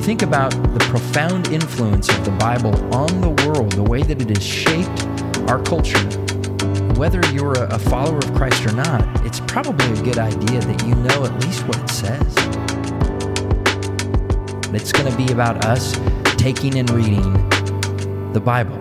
think about the profound influence of the Bible on the world, the way that it has shaped our culture, whether you're a follower of Christ or not, it's probably a good idea that you know at least what it says. It's going to be about us taking and reading the Bible.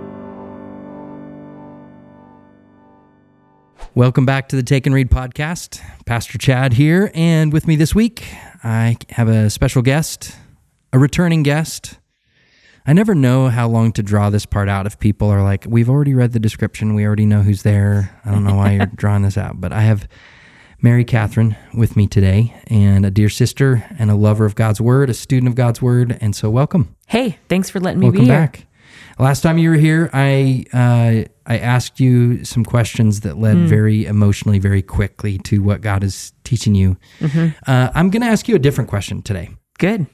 Welcome back to the Take and Read podcast. Pastor Chad here, and with me this week, I have a special guest, a returning guest. I never know how long to draw this part out if people are like, we've already read the description, we already know who's there. I don't know why you're drawing this out, but I have Mary Catherine with me today, and a dear sister and a lover of God's Word, a student of God's Word, and so welcome. Hey, thanks for letting me Welcome be here. back. Last time you were here, I asked you some questions that led very emotionally, very quickly to what God is teaching you. I'm going to ask you a different question today. Good.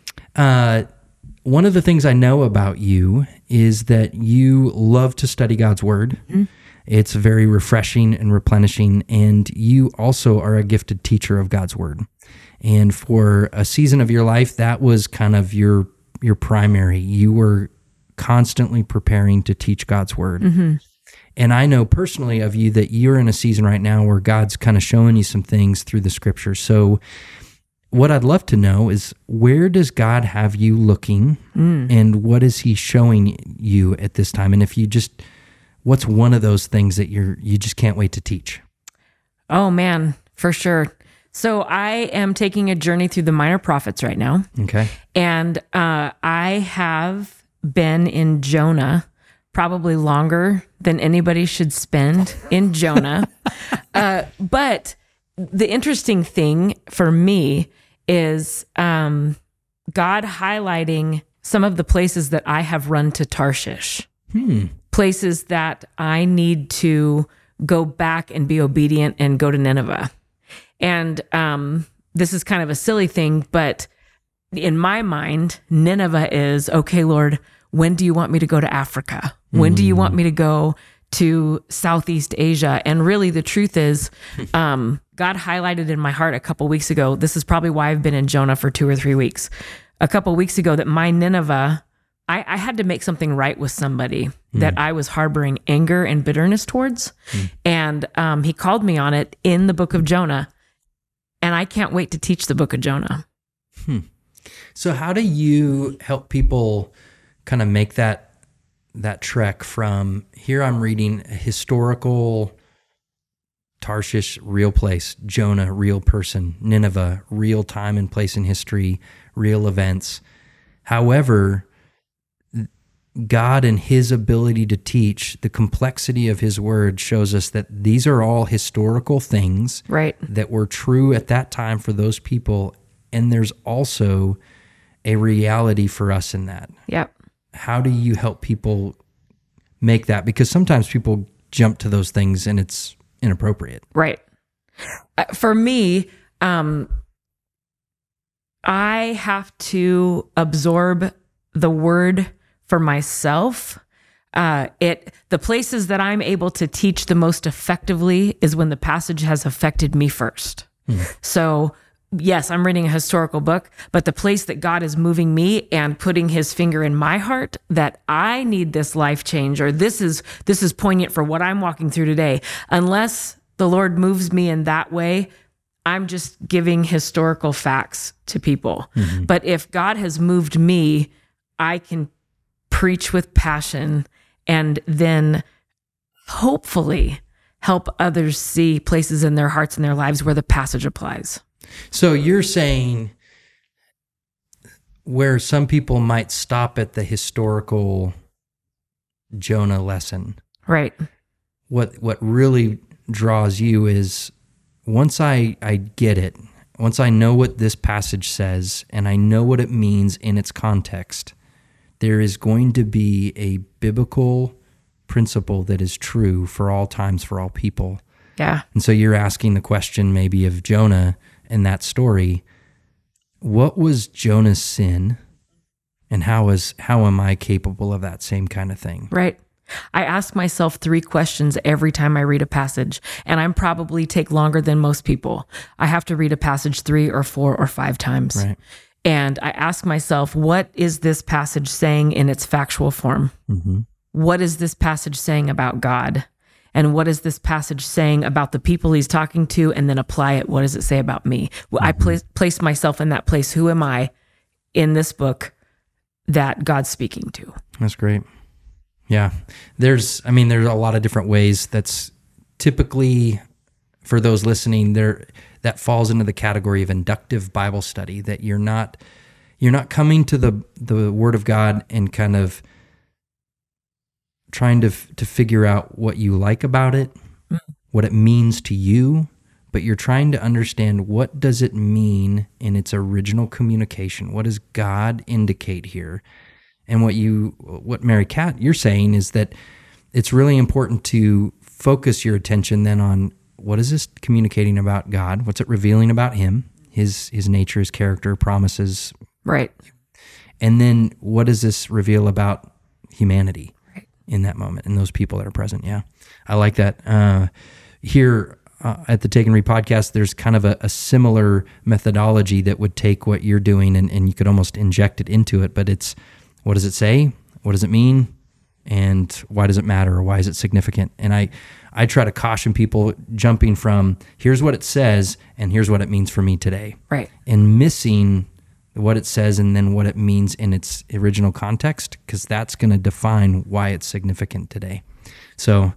One of the things I know about you is that you love to study God's Word. It's very refreshing and replenishing, and you also are a gifted teacher of God's Word. And for a season of your life, that was kind of your primary. You were constantly preparing to teach God's Word. And I know personally of you that you're in a season right now where God's kind of showing you some things through the Scripture. So what I'd love to know is, where does God have you looking, and what is He showing you at this time? And if you just, what's one of those things that you just can't wait to teach? Oh man, for sure. So I am taking a journey through the Minor Prophets right now. Okay. And I have been in Jonah probably longer than anybody should spend in Jonah. But the interesting thing for me is God highlighting some of the places that I have run to Tarshish, places that I need to go back and be obedient and go to Nineveh. And this is kind of a silly thing, but in my mind, Nineveh is, okay, Lord, when do you want me to go to Africa? When do you want me to go to Southeast Asia? And really the truth is, God highlighted in my heart a couple weeks ago, this is probably why I've been in Jonah for 2 or 3 weeks, a couple weeks ago, that my Nineveh, I had to make something right with somebody that I was harboring anger and bitterness towards. And He called me on it in the book of Jonah. And I can't wait to teach the book of Jonah. So how do you help people kind of make that trek from, here I'm reading a historical Tarshish, real place, Jonah, real person, Nineveh, real time and place in history, real events. However, God and His ability to teach, the complexity of His Word shows us that these are all historical things that were true at that time for those people, and there's also a reality for us in that. Yep. How do you help people make that? Because sometimes people jump to those things and it's inappropriate. Right. For me, I have to absorb the Word for myself. The places that I'm able to teach the most effectively is when the passage has affected me first. So yes, I'm reading a historical book, but the place that God is moving me and putting His finger in my heart that I need this life change, or this is poignant for what I'm walking through today. Unless the Lord moves me in that way, I'm just giving historical facts to people. But if God has moved me, I can preach with passion and then hopefully help others see places in their hearts and their lives where the passage applies. So you're saying where some people might stop at the historical Jonah lesson. Right. What really draws you is, once I get it, once I know what this passage says and I know what it means in its context, there is going to be a biblical principle that is true for all times, for all people. Yeah. And so you're asking the question maybe of Jonah in that story, what was Jonah's sin, and how am I capable of that same kind of thing? Right. I ask myself 3 questions every time I read a passage, and I'm probably take longer than most people. I have to read a passage 3 or 4 or 5 times. Right. And I ask myself, what is this passage saying in its factual form? Mm-hmm. What is this passage saying about God? And what is this passage saying about the people he's talking to? And then apply it. What does it say about me? Mm-hmm. I place myself in that place. Who am I in this book that God's speaking to? That's great. Yeah. There's a lot of different ways. That's typically, for those listening, that falls into the category of inductive Bible study, that you're not coming to the Word of God and kind of trying to figure out what you like about it, what it means to you, but you're trying to understand, what does it mean in its original communication? What does God indicate here? And what Mary Kat, you're saying is that it's really important to focus your attention then on, what is this communicating about God? What's it revealing about him, his nature, his character, promises? Right. And then what does this reveal about humanity in that moment, and those people that are present? Yeah, I like that. Here at the Take and Read podcast, there's kind of a similar methodology that would take what you're doing and you could almost inject it into it, but it's, what does it say? What does it mean? And why does it matter, or why is it significant? And I try to caution people jumping from, here's what it says and here's what it means for me today. Right. And missing what it says and then what it means in its original context, because that's going to define why it's significant today. So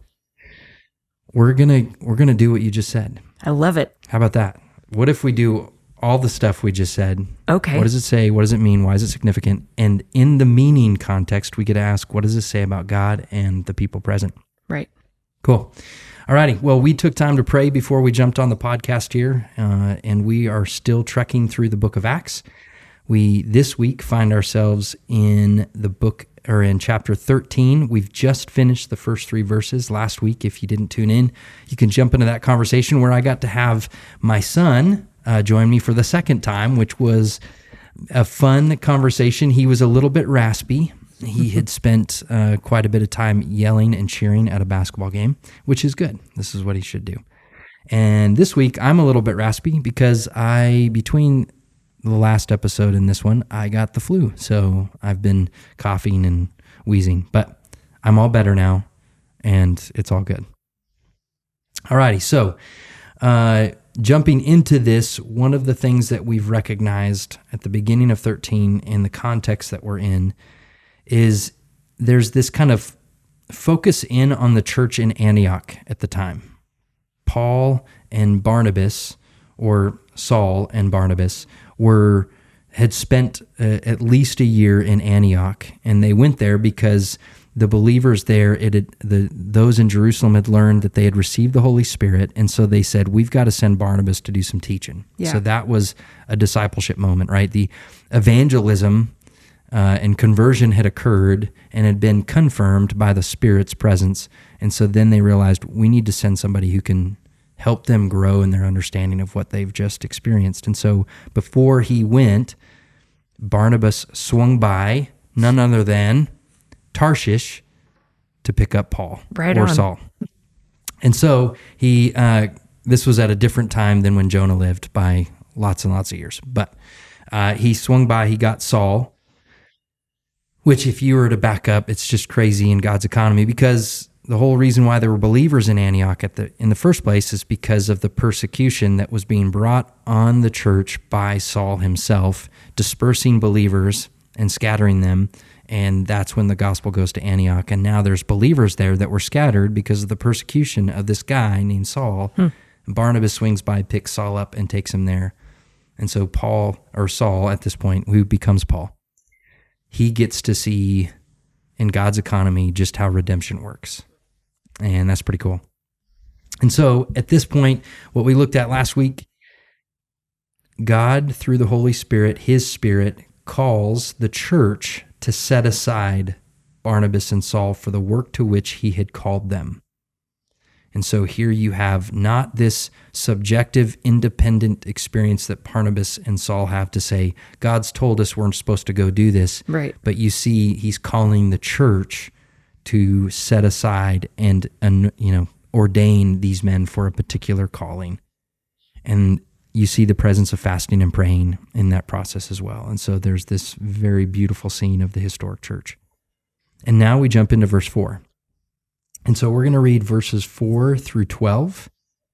we're gonna do what you just said. I love it. How about that? What if we do all the stuff we just said? Okay. What does it say? What does it mean? Why is it significant? And in the meaning context, we get to ask, what does this say about God and the people present? Right. Cool. All righty. Well, we took time to pray before we jumped on the podcast here, and we are still trekking through the book of Acts. We, this week, find ourselves in the book, or in chapter 13. We've just finished the first 3 verses last week. If you didn't tune in, you can jump into that conversation where I got to have my son join me for the second time, which was a fun conversation. He was a little bit raspy. He had spent quite a bit of time yelling and cheering at a basketball game, which is good. This is what he should do. And this week, I'm a little bit raspy because between the last episode and this one, I got the flu. So I've been coughing and wheezing, but I'm all better now, and it's all good. All righty. So jumping into this, one of the things that we've recognized at the beginning of 13 in the context that we're in is there's this kind of focus in on the church in Antioch at the time. Paul and Barnabas, or Saul and Barnabas, had spent at least a year in Antioch, and they went there because the believers there, those in Jerusalem had learned that they had received the Holy Spirit, and so they said, we've got to send Barnabas to do some teaching. Yeah. So that was a discipleship moment, right? The evangelism and conversion had occurred and had been confirmed by the Spirit's presence, and so then they realized, we need to send somebody who can help them grow in their understanding of what they've just experienced. And so before he went, Barnabas swung by none other than Tarshish to pick up Paul or Saul. And so this was at a different time than when Jonah lived by lots and lots of years. But he swung by, he got Saul, which if you were to back up, it's just crazy in God's economy, because the whole reason why there were believers in Antioch in the first place is because of the persecution that was being brought on the church by Saul himself, dispersing believers and scattering them. And that's when the gospel goes to Antioch. And now there's believers there that were scattered because of the persecution of this guy named Saul. And Barnabas swings by, picks Saul up, and takes him there. And so Saul at this point, who becomes Paul, he gets to see in God's economy just how redemption works. And that's pretty cool. And so at this point, what we looked at last week, God, through the Holy Spirit, his Spirit, calls the church to set aside Barnabas and Saul for the work to which he had called them. And so here you have not this subjective, independent experience that Barnabas and Saul have to say, God's told us we're supposed to go do this. Right. But you see, he's calling the church to set aside and ordain these men for a particular calling. And you see the presence of fasting and praying in that process as well. And so there's this very beautiful scene of the historic church. And now we jump into verse 4. And so we're going to read verses 4 through 12,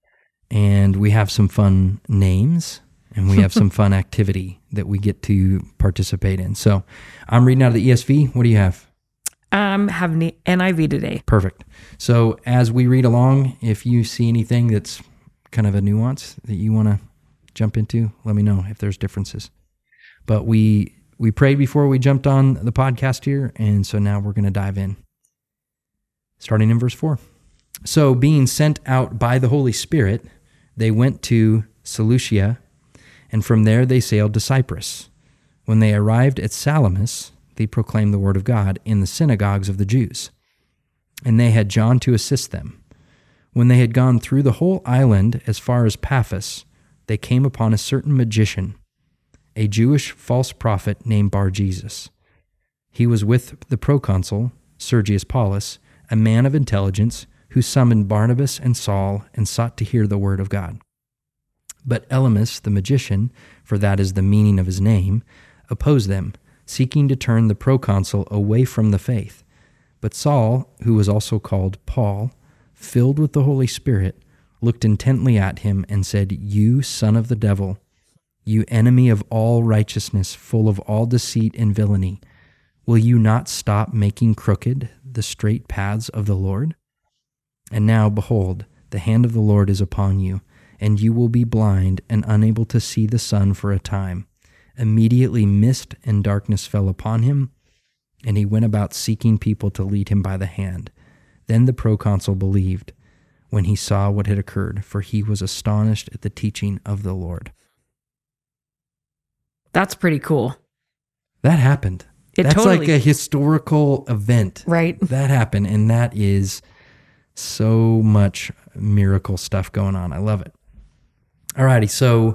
and we have some fun names, and we have some fun activity that we get to participate in. So I'm reading out of the ESV. What do you have? Have NIV today. Perfect. So as we read along, if you see anything that's kind of a nuance that you want to jump into, let me know if there's differences. But we prayed before we jumped on the podcast here, and so now we're going to dive in. Starting in verse 4. So being sent out by the Holy Spirit, they went to Seleucia, and from there they sailed to Cyprus. When they arrived at Salamis, they proclaimed the word of God in the synagogues of the Jews. And they had John to assist them. When they had gone through the whole island as far as Paphos, they came upon a certain magician, a Jewish false prophet named Bar-Jesus. He was with the proconsul, Sergius Paulus, a man of intelligence, who summoned Barnabas and Saul and sought to hear the word of God. But Elymas the magician, for that is the meaning of his name, opposed them, seeking to turn the proconsul away from the faith. But Saul, who was also called Paul, filled with the Holy Spirit, looked intently at him and said, "You son of the devil, you enemy of all righteousness, full of all deceit and villainy, will you not stop making crooked the straight paths of the Lord? And now, behold, the hand of the Lord is upon you, and you will be blind and unable to see the sun for a time." Immediately mist and darkness fell upon him, and he went about seeking people to lead him by the hand. Then the proconsul believed when he saw what had occurred, for he was astonished at the teaching of the Lord. That's pretty cool. That happened. That's totally, like a historical event. Right. That happened, and that is so much miracle stuff going on. I love it. Alrighty, so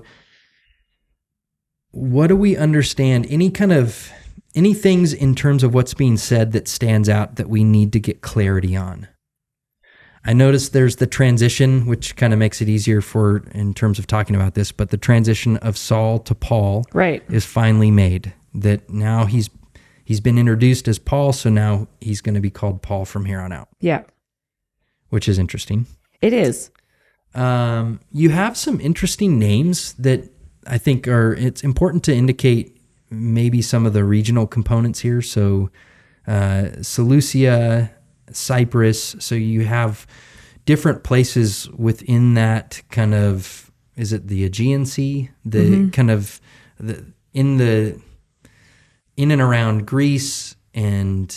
what do we understand? Any things in terms of what's being said that stands out that we need to get clarity on? I noticed there's the transition, which kind of makes it easier in terms of talking about this, but the transition of Saul to Paul is finally made. That now he's been introduced as Paul, so now he's going to be called Paul from here on out. Yeah. Which is interesting. It is. You have some interesting names that I think it's important to indicate maybe some of the regional components here. So Seleucia, Cyprus, so you have different places within that kind of, is it the Aegean Sea? Kind of in and around Greece and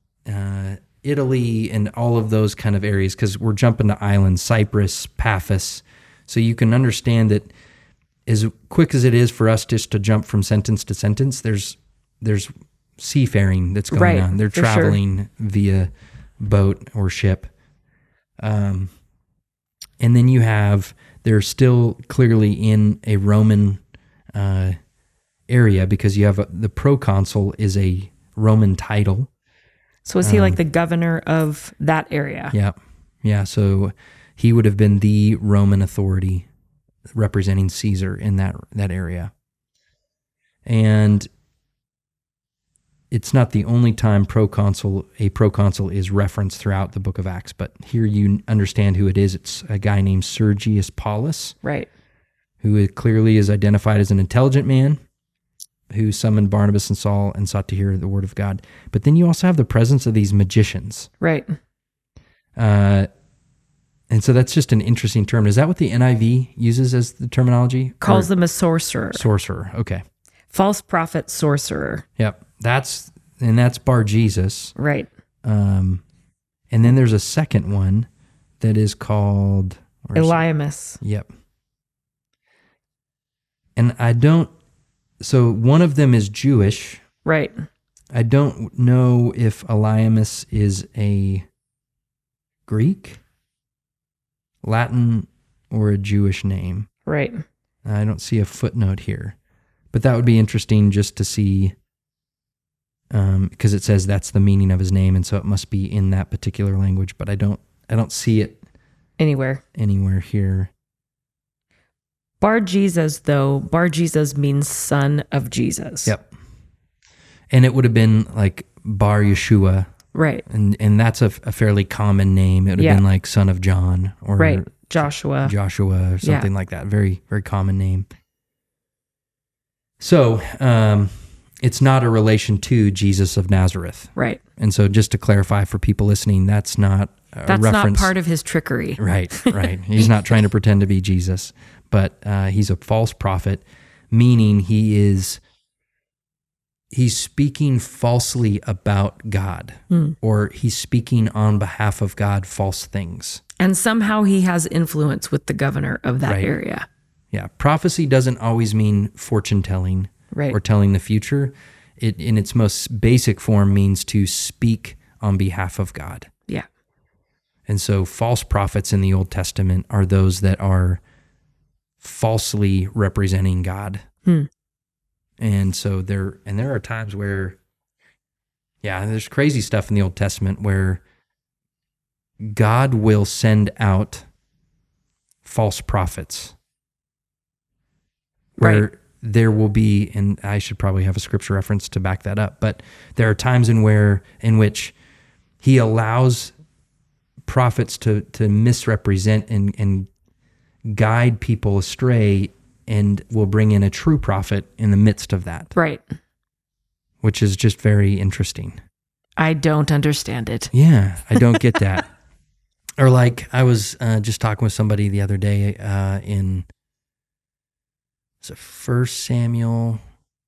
Italy and all of those kind of areas, because we're jumping to islands, Cyprus, Paphos. So you can understand that as quick as it is for us just to jump from sentence to sentence, there's seafaring that's going on. They're traveling via boat or ship. And then they're still clearly in a Roman area, because you have the proconsul is a Roman title. So is he like the governor of that area? Yeah. Yeah. So he would have been the Roman authority representing Caesar in that area. And it's not the only time a proconsul is referenced throughout the book of Acts, but here you understand who it is. It's a guy named Sergius Paulus. Right. Who clearly is identified as an intelligent man who summoned Barnabas and Saul and sought to hear the word of God. But then you also have the presence of these magicians. Right. And so that's just an interesting term. Is that what the NIV uses as the terminology? Calls them a sorcerer. Sorcerer, okay. False prophet, sorcerer. Yep. That's Bar-Jesus. Right. And then there's a second one that is called... Elymas. Yep. And so one of them is Jewish. Right. I don't know if Elymas is a Greek, Latin, or a Jewish name. Right. I don't see a footnote here, but that would be interesting just to see, because it says that's the meaning of his name, and so it must be in that particular language, but I don't see it anywhere here. Bar Jesus, though, Bar Jesus means son of Jesus. Yep. And it would have been like Bar Yeshua. Right. And that's a fairly common name. It would have been like son of John or right. Joshua or something like that. Very, very common name. So it's not a relation to Jesus of Nazareth. Right. And so just to clarify for people listening, that's not a That's reference. not part of his trickery. Right. He's not trying to pretend to be Jesus, but he's a false prophet, meaning he's speaking falsely about God, or he's speaking on behalf of God false things. And somehow he has influence with the governor of that area. Yeah. Prophecy doesn't always mean fortune telling or telling the future. It, in its most basic form, means to speak on behalf of God. Yeah. And so false prophets in the Old Testament are those that are falsely representing God. And so there are times where, there's crazy stuff in the Old Testament where God will send out false prophets. Where there will be, and I should probably have a scripture reference to back that up, but there are times in which he allows prophets to misrepresent and guide people astray, and will bring in a true prophet in the midst of that. Right. Which is just very interesting. I don't understand it. Yeah, I don't get that. Or like I was just talking with somebody the other day in 1 Samuel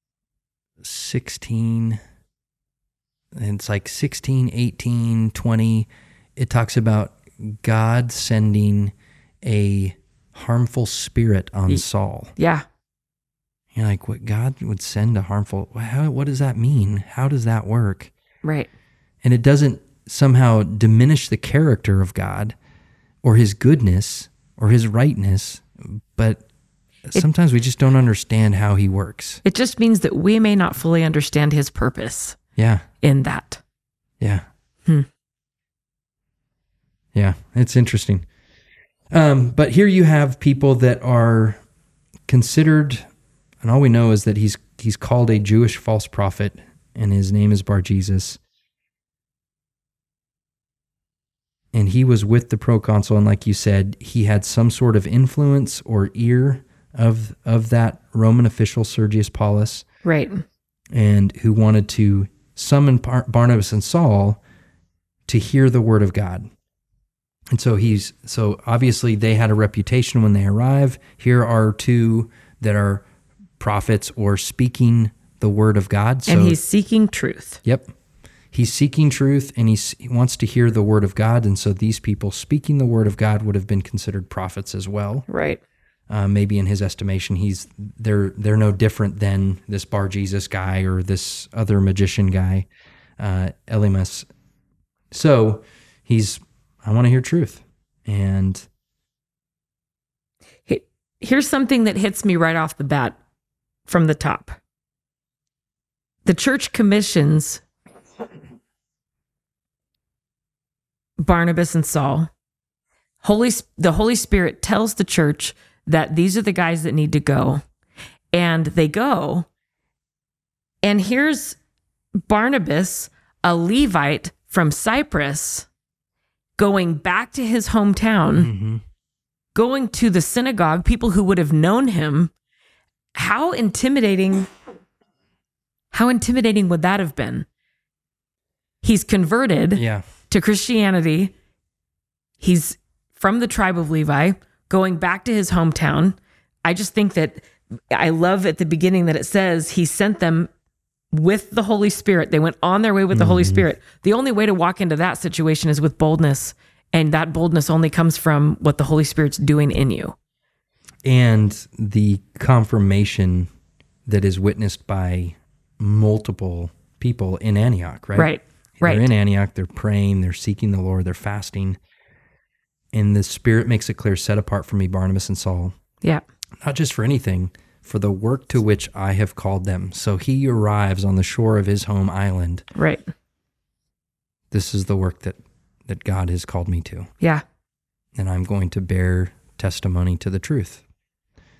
16, and it's like 16, 18, 20. It talks about God sending a harmful spirit on Saul. Yeah. You're like, what? God would send a harmful, what does that mean? How does that work? Right. And it doesn't somehow diminish the character of God or his goodness or his rightness, but sometimes we just don't understand how he works. It just means that we may not fully understand his purpose. Yeah. In that. Yeah. Yeah, it's interesting. But here you have people that are considered, and all we know is that he's called a Jewish false prophet, and his name is Bar Jesus. And he was with the proconsul, and like you said, he had some sort of influence or ear of that Roman official, Sergius Paulus. Right. And who wanted to summon Barnabas and Saul to hear the word of God. And so obviously they had a reputation when they arrive. Here are two that are prophets or speaking the word of God. And he's seeking truth. Yep. He's seeking truth, and he wants to hear the word of God. And so these people speaking the word of God would have been considered prophets as well. Right. Maybe in his estimation, they're no different than this Bar Jesus guy or this other magician guy, Elymas. So I want to hear truth. And here's something that hits me right off the bat from the top. The church commissions Barnabas and Saul. The Holy Spirit tells the church that these are the guys that need to go. And they go. And here's Barnabas, a Levite from Cyprus, going back to his hometown, going to the synagogue, people who would have known him. How intimidating would that have been? He's converted to Christianity. He's from the tribe of Levi, going back to his hometown. I just think that I love at the beginning that it says he sent them with the Holy Spirit. They went on their way with the Holy Spirit. The only way to walk into that situation is with boldness. And that boldness only comes from what the Holy Spirit's doing in you. And the confirmation that is witnessed by multiple people in Antioch, right? Right. They're in Antioch, they're praying, they're seeking the Lord, they're fasting. And the Spirit makes it clear, set apart for me, Barnabas and Saul. Yeah. Not just for anything, for the work to which I have called them. So he arrives on the shore of his home island. Right. This is the work that God has called me to. Yeah. And I'm going to bear testimony to the truth.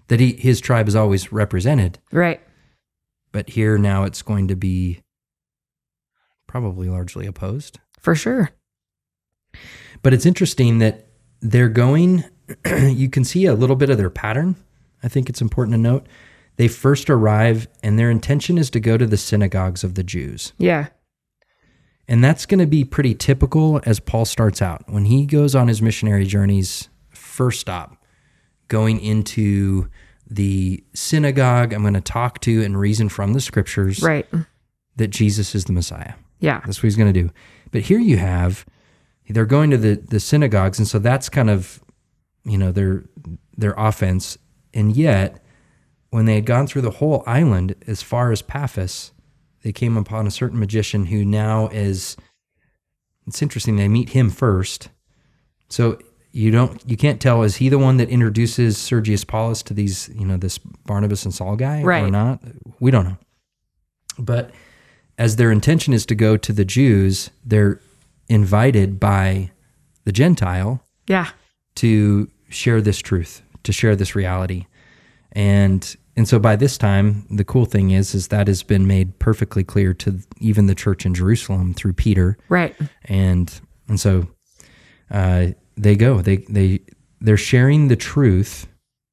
that his tribe is always represented. Right. But here now it's going to be probably largely opposed. For sure. But it's interesting that they're going, you can see a little bit of their pattern. I think it's important to note. They first arrive and their intention is to go to the synagogues of the Jews. Yeah. And that's going to be pretty typical as Paul starts out. When he goes on his missionary journeys, first stop, going into the synagogue, I'm going to talk to and reason from the scriptures Right. that Jesus is the Messiah. Yeah. That's what he's going to do. But here you have, they're going to the synagogues, and so that's kind of, their offense. And yet, when they had gone through the whole island as far as Paphos, they came upon a certain magician who now is, it's interesting, they meet him first. So you can't tell, is he the one that introduces Sergius Paulus to these, this Barnabas and Saul guy or not? We don't know. But as their intention is to go to the Jews, they're invited by the Gentile to share this truth, to share this reality. And so by this time, the cool thing is that has been made perfectly clear to even the church in Jerusalem through Peter. Right. And so they go. They're sharing the truth.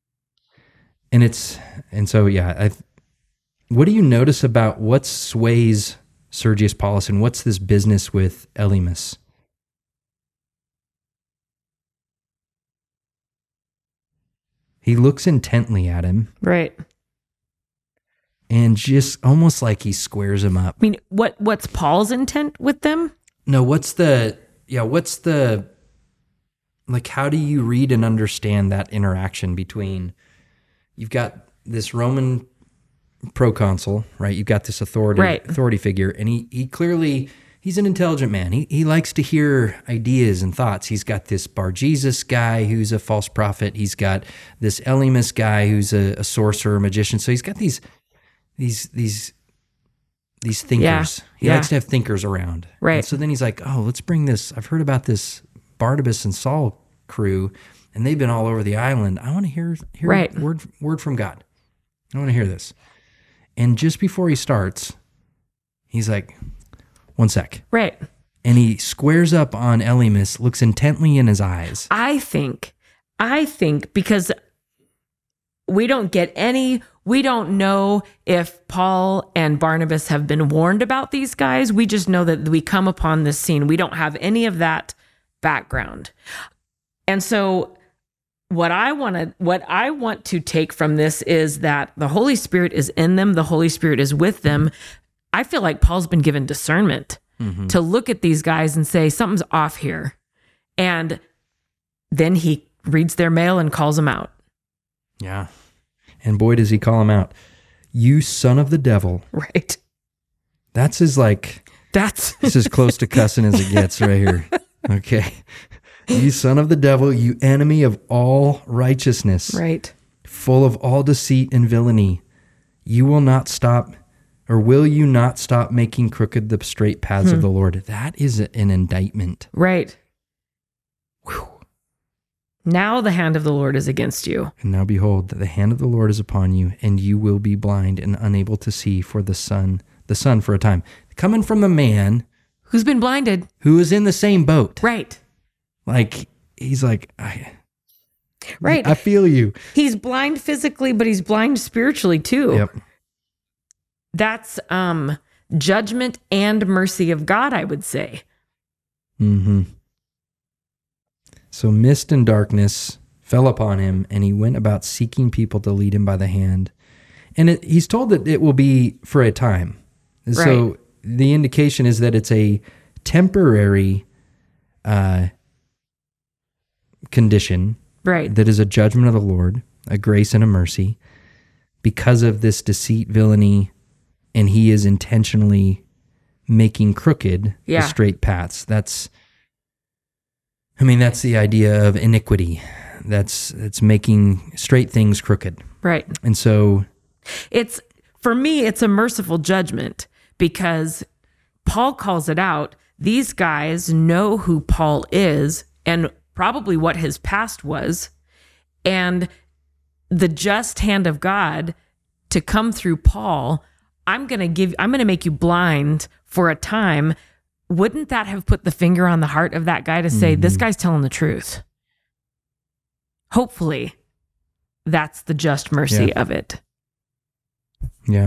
What do you notice about what sways Sergius Paulus and what's this business with Elymas? He looks intently at him. Right. And just almost like he squares him up. I mean, what's Paul's intent with them? No, how do you read and understand that interaction between, you've got this Roman proconsul, right? You've got this authority figure, and he clearly, he's an intelligent man. He likes to hear ideas and thoughts. He's got this Bar-Jesus guy who's a false prophet. He's got this Elymas guy who's a sorcerer, magician. So he's got these thinkers. Yeah. He likes to have thinkers around. Right. And so then he's like, oh, let's bring this. I've heard about this Barnabas and Saul crew, and they've been all over the island. I want to hear word from God. I want to hear this. And just before he starts, he's like, one sec. Right. And he squares up on Elymas, looks intently in his eyes. I think because we don't know if Paul and Barnabas have been warned about these guys. We just know that we come upon this scene. We don't have any of that background. And so what I want to take from this is that the Holy Spirit is in them. The Holy Spirit is with them. I feel like Paul's been given discernment to look at these guys and say, something's off here. And then he reads their mail and calls them out. Yeah. And boy, does he call him out. You son of the devil. Right. That's it's as close to cussing as it gets right here. Okay. You son of the devil, you enemy of all righteousness. Right. Full of all deceit and villainy. You will not stop, or will you not stop making crooked the straight paths of the Lord? That is an indictment. Right. Whew. Now the hand of the Lord is against you. And now behold, the hand of the Lord is upon you, and you will be blind and unable to see for the sun for a time. Coming from the man who's been blinded, who is in the same boat. Right. Like, he's like, right. I feel you. He's blind physically, but he's blind spiritually too. Yep. That's judgment and mercy of God, I would say. Mm-hmm. So mist and darkness fell upon him, and he went about seeking people to lead him by the hand. And he's told that it will be for a time. Right. So the indication is that it's a temporary condition. Right. That is a judgment of the Lord, a grace and a mercy, because of this deceit, villainy, and he is intentionally making crooked the straight paths. That's the idea of iniquity. It's making straight things crooked. Right. And so for me, it's a merciful judgment because Paul calls it out. These guys know who Paul is and probably what his past was. And the just hand of God to come through Paul, I'm going to make you blind for a time. Wouldn't that have put the finger on the heart of that guy to say, this guy's telling the truth? Hopefully, that's the just mercy of it. Yeah.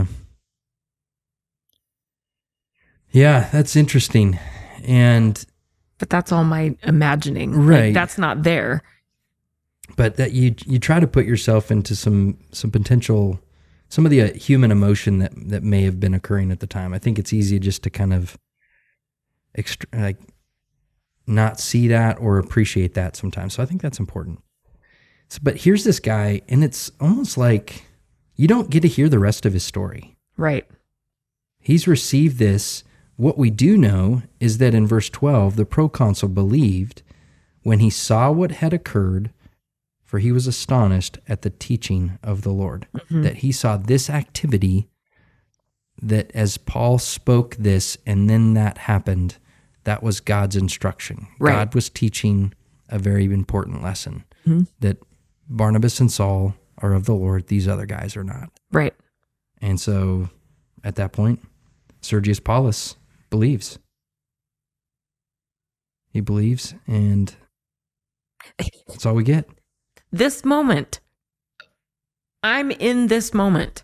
Yeah, that's interesting. But that's all my imagining. Right. Like, that's not there. But that you try to put yourself into some potential, some of the human emotion that may have been occurring at the time. I think it's easy just to kind of not see that or appreciate that sometimes. So I think that's important. But here's this guy, and it's almost like you don't get to hear the rest of his story. Right. He's received this. What we do know is that in verse 12, the proconsul believed when he saw what had occurred, for he was astonished at the teaching of the Lord. Mm-hmm. That he saw this activity, that as Paul spoke this and then that happened, that was God's instruction. Right. God was teaching a very important lesson, that Barnabas and Saul are of the Lord, these other guys are not. Right. And so at that point, Sergius Paulus believes. He believes, and that's all we get. This moment, I'm in this moment.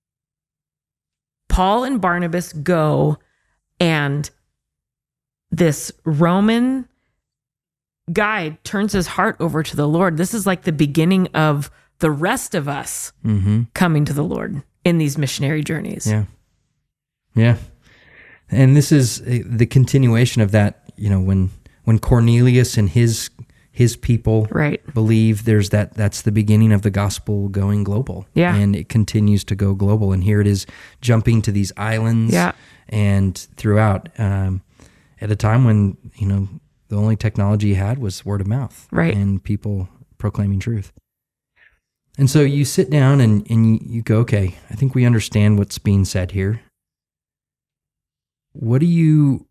Paul and Barnabas go, and this Roman guy turns his heart over to the Lord. This is like the beginning of the rest of us coming to the Lord in these missionary journeys. Yeah. Yeah. And this is the continuation of that, when Cornelius and his people believe, that's the beginning of the gospel going global. Yeah. And it continues to go global. And here it is jumping to these islands and throughout at a time when, the only technology you had was word of mouth and people proclaiming truth. And so you sit down and you go, okay, I think we understand what's being said here. What do you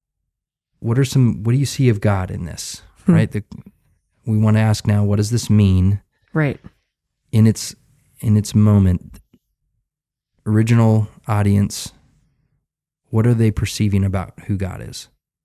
see of God in this? Right? We want to ask now, what does this mean? Right. In its moment, original audience, what are they perceiving about who God is?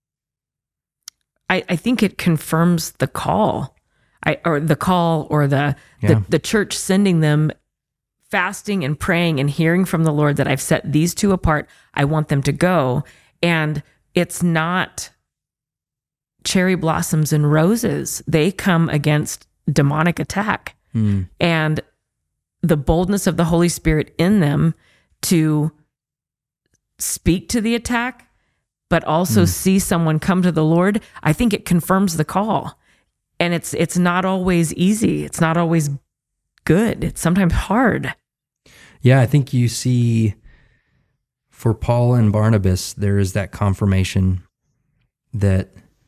I think it confirms the call, or the church sending them fasting and praying and hearing from the Lord that I've set these two apart. I want them to go. And it's not cherry blossoms and roses. They come against demonic attack. And the boldness of the Holy Spirit in them to speak to the attack, but also see someone come to the Lord, I think it confirms the call. And it's not always easy. It's not always good. It's sometimes hard. Yeah, I think you see for Paul and Barnabas, there is that confirmation that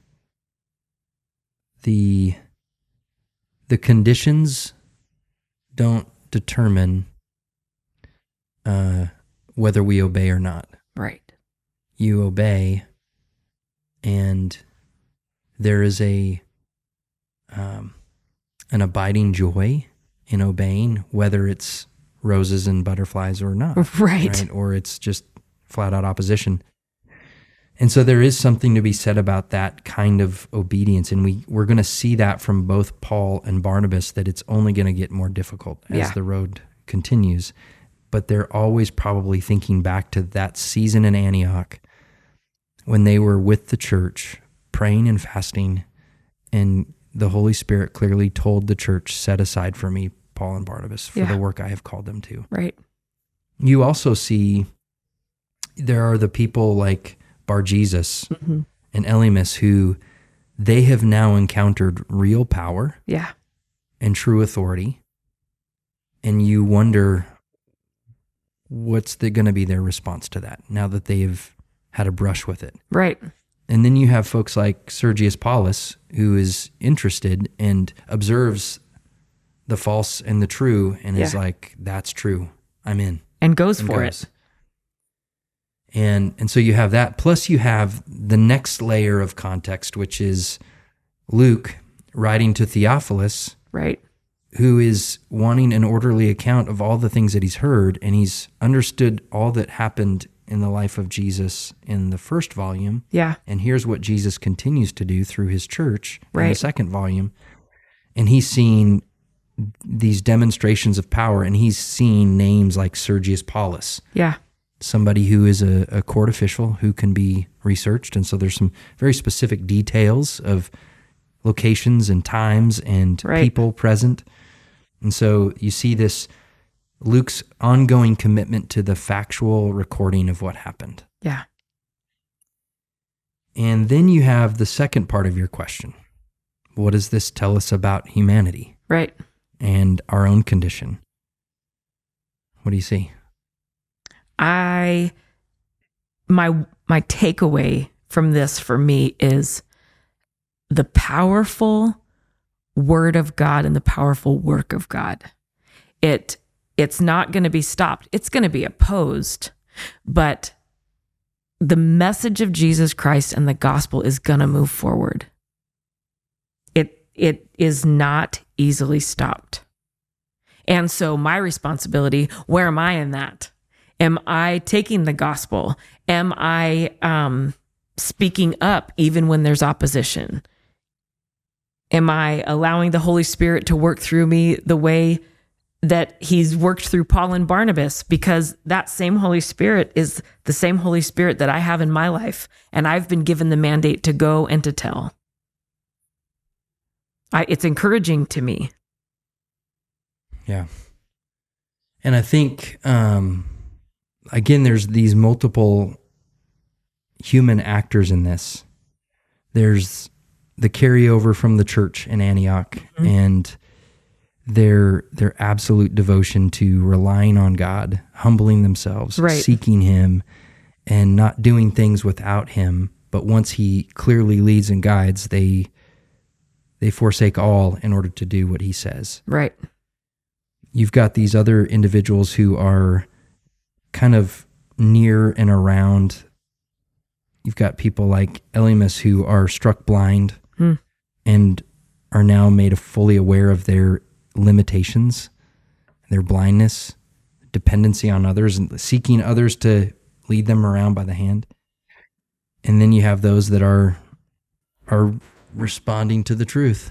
the conditions don't determine whether we obey or not. Right. You obey, and there is an abiding joy in obeying, whether it's roses and butterflies or not. Right. Or it's just flat out opposition. And so there is something to be said about that kind of obedience. And we're going to see that from both Paul and Barnabas, that it's only going to get more difficult as the road continues. But they're always probably thinking back to that season in Antioch when they were with the church, praying and fasting, and the Holy Spirit clearly told the church, set aside for me Paul and Barnabas for the work I have called them to. Right. You also see there are the people like Bar-Jesus and Elymas who they have now encountered real power and true authority. And you wonder, what's going to be their response to that now that they've had a brush with it? Right. And then you have folks like Sergius Paulus, who is interested and observes the false and the true and is like, that's true, I'm in. And goes for it. And so you have that. Plus you have the next layer of context, which is Luke writing to Theophilus, right, who is wanting an orderly account of all the things that he's heard, and he's understood all that happened in the life of Jesus in the first volume. Yeah. And here's what Jesus continues to do through his church in the Right. second volume. And he's seeing these demonstrations of power, and he's seeing names like Sergius Paulus, Yeah. somebody who is a court official who can be researched. And so there's some very specific details of locations and times and Right. people present. And so you see this Luke's ongoing commitment to the factual recording of what happened. Yeah. And then you have the second part of your question. What does this tell us about humanity Right. and our own condition? What do you see? My takeaway from this for me is the powerful word of God and the powerful work of God. It's not going to be stopped. It's going to be opposed, but the message of Jesus Christ and the gospel is going to move forward. It is not easily stopped. And so my responsibility, where am I in that? Am I taking the gospel? Am I speaking up even when there's opposition? Am I allowing the Holy Spirit to work through me the way that he's worked through Paul and Barnabas? Because that same Holy Spirit is the same Holy Spirit that I have in my life. And I've been given the mandate to go and to tell. It's encouraging to me. Yeah. And I think, again, there's these multiple human actors in this. There's the carryover from the church in Antioch, and their absolute devotion to relying on God, humbling themselves, Right. seeking him, and not doing things without him. But once he clearly leads and guides, they forsake all in order to do what he says. Right. You've got these other individuals who are kind of near and around. You've got people like Elymas who are struck blind and are now made fully aware of their limitations, their blindness, dependency on others, and seeking others to lead them around by the hand. And then you have those that are responding to the truth.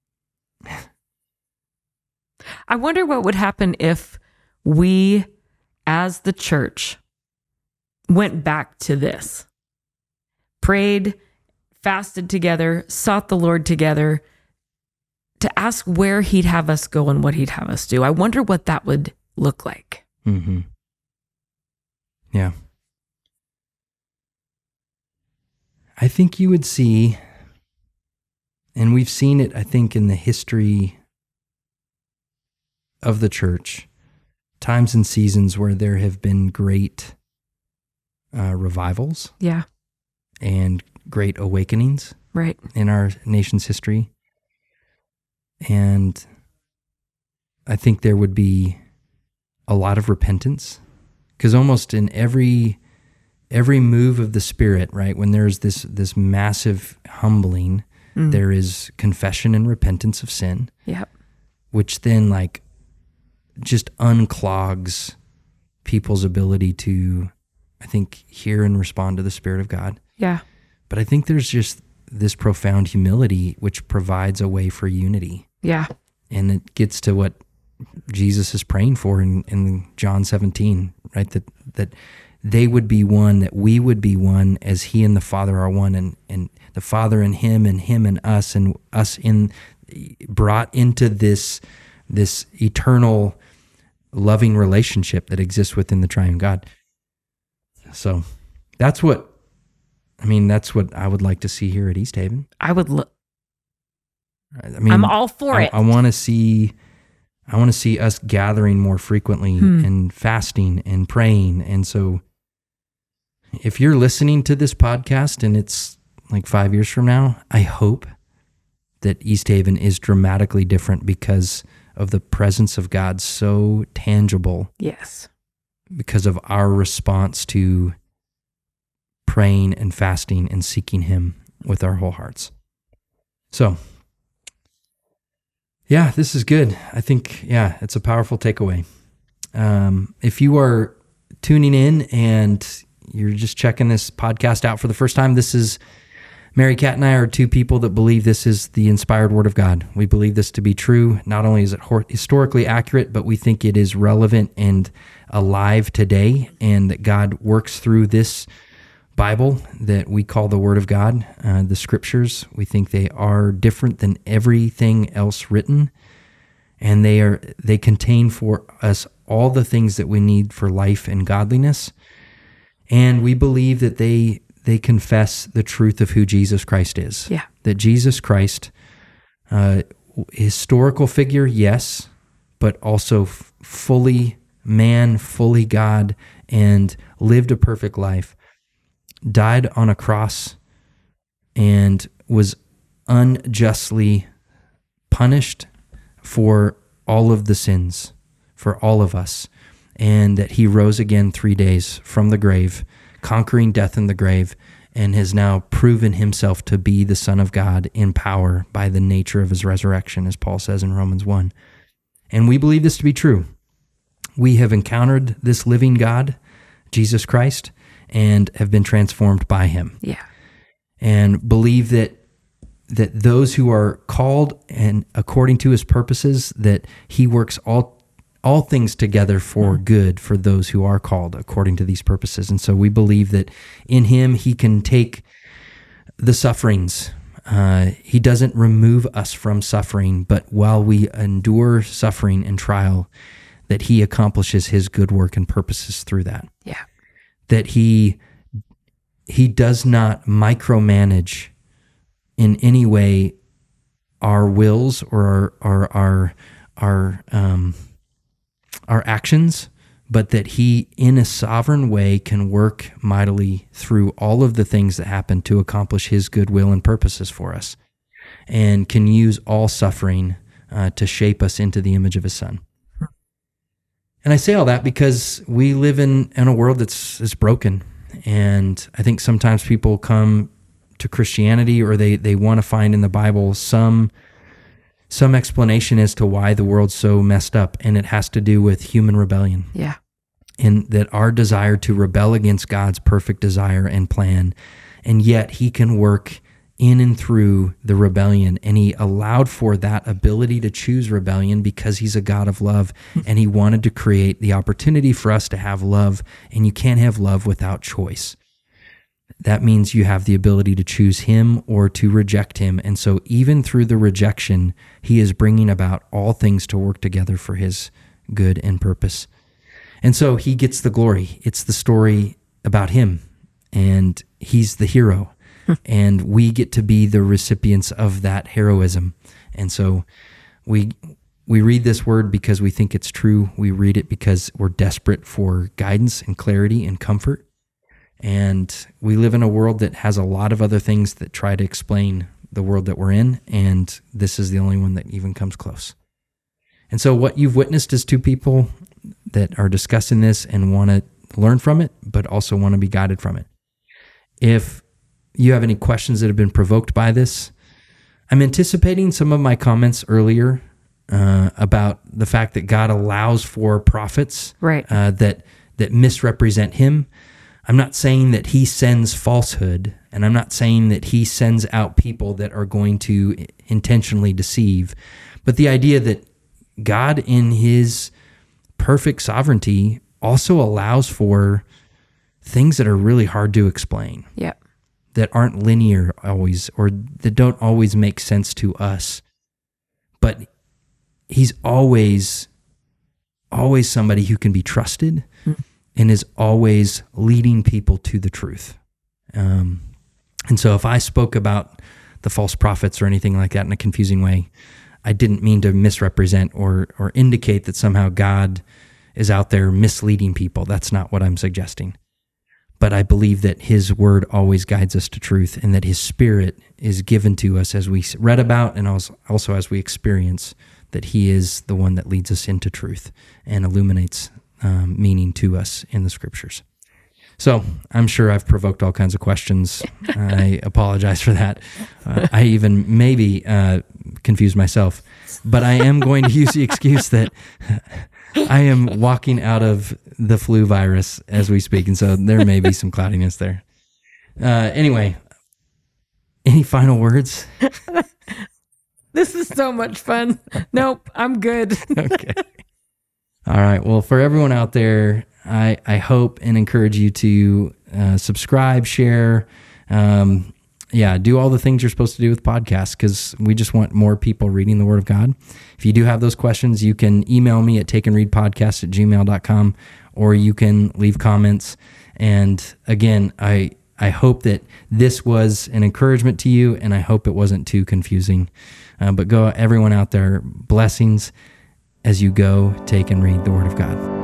I wonder what would happen if we, as the church, went back to this, prayed, fasted together, sought the Lord together to ask where he'd have us go and what he'd have us do. I wonder what that would look like. Mm-hmm. Yeah. I think you would see, and we've seen it, I think, in the history of the church, times and seasons where there have been great revivals Yeah. and great awakenings Right. in our nation's history. And I think there would be a lot of repentance, because almost in every move of the Spirit, right, when there's this massive humbling, there is confession and repentance of sin, Yep. which then like just unclogs people's ability to, I think, hear and respond to the Spirit of God. Yeah. But I think there's just this profound humility which provides a way for unity. Yeah. And it gets to what Jesus is praying for in John 17, right? That they would be one, that we would be one as he and the Father are one, and the Father in him and us brought into this eternal loving relationship that exists within the triune God. So that's what I would like to see here at East Haven. I would look. I mean, I'm all for it. I want to see us gathering more frequently and fasting and praying. And so if you're listening to this podcast and it's like 5 years from now, I hope that East Haven is dramatically different because of the presence of God so tangible, Yes. because of our response to praying and fasting and seeking him with our whole hearts. So Yeah, this is good. I think, it's a powerful takeaway. If you are tuning in and you're just checking this podcast out for the first time, this is Mary Kat and I are two people that believe this is the inspired Word of God. We believe this to be true. Not only is it historically accurate, but we think it is relevant and alive today, and that God works through this Bible that we call the Word of God, the Scriptures. We think they are different than everything else written, and they contain for us all the things that we need for life and godliness. And we believe that they confess the truth of who Jesus Christ is. Yeah. That Jesus Christ, historical figure, yes, but also fully man, fully God, and lived a perfect life, died on a cross, and was unjustly punished for all of the sins, for all of us, and that he rose again 3 days from the grave, conquering death in the grave, and has now proven himself to be the Son of God in power by the nature of his resurrection, as Paul says in Romans 1. And we believe this to be true. We have encountered this living God, Jesus Christ, and have been transformed by him. Yeah. And believe that those who are called and according to his purposes, that he works all things together for good for those who are called according to these purposes. And so we believe that in him, he can take the sufferings. He doesn't remove us from suffering, but while we endure suffering and trial, that he accomplishes his good work and purposes through that. Yeah. That he does not micromanage in any way our wills or our actions, but that he, in a sovereign way, can work mightily through all of the things that happen to accomplish his good will and purposes for us, and can use all suffering to shape us into the image of his Son. And I say all that because we live in a world that's broken, and I think sometimes people come to Christianity, or they want to find in the Bible some explanation as to why the world's so messed up, and it has to do with human rebellion. Yeah. And that our desire to rebel against God's perfect desire and plan, and yet he can work in and through the rebellion, and he allowed for that ability to choose rebellion because he's a God of love, and he wanted to create the opportunity for us to have love, and you can't have love without choice. That means you have the ability to choose him or to reject him. And so even through the rejection, he is bringing about all things to work together for his good and purpose. And so he gets the glory. It's the story about him, and he's the hero. And we get to be the recipients of that heroism. And so we read this word because we think it's true. We read it because we're desperate for guidance and clarity and comfort. And we live in a world that has a lot of other things that try to explain the world that we're in, and this is the only one that even comes close. And so what you've witnessed is two people that are discussing this and want to learn from it, but also want to be guided from it. If you have any questions that have been provoked by this, I'm anticipating some of my comments earlier about the fact that God allows for prophets Right. that misrepresent him. I'm not saying that he sends falsehood, and I'm not saying that he sends out people that are going to intentionally deceive, but the idea that God in his perfect sovereignty also allows for things that are really hard to explain. Yeah. That aren't linear always, or that don't always make sense to us. But he's always somebody who can be trusted, and is always leading people to the truth. And so if I spoke about the false prophets or anything like that in a confusing way, I didn't mean to misrepresent or indicate that somehow God is out there misleading people. That's not what I'm suggesting. But I believe that his word always guides us to truth, and that his spirit is given to us as we read about, and also as we experience, that he is the one that leads us into truth and illuminates meaning to us in the scriptures. So I'm sure I've provoked all kinds of questions. I apologize for that. I even maybe confused myself, but I am going to use the excuse that I am walking out of the flu virus as we speak. And so there may be some cloudiness there. Anyway, any final words? This is so much fun. Nope, I'm good. Okay. All right. Well, for everyone out there, I hope and encourage you to subscribe, share, do all the things you're supposed to do with podcasts, because we just want more people reading the Word of God. If you do have those questions, you can email me at takeandreadpodcast@gmail.com, or you can leave comments. And again, I hope that this was an encouragement to you, and I hope it wasn't too confusing. But everyone out there, blessings as you go, take and read the Word of God.